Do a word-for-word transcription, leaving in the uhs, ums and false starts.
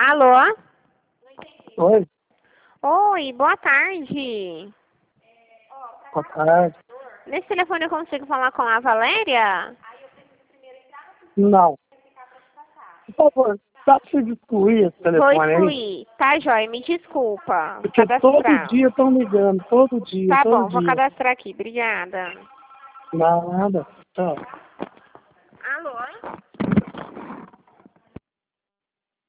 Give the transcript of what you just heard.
Alô? Oi, Oi, boa tarde. boa tarde. Nesse telefone eu consigo falar com a Valéria? Não. Por favor, dá pra você excluir esse Vou telefone aí? excluir. Tá, joia, me desculpa. Porque todo Cadastrar. dia estão ligando, todo dia, Tá todo bom, vou dia. cadastrar aqui. Obrigada. Nada. Tchau. Alô?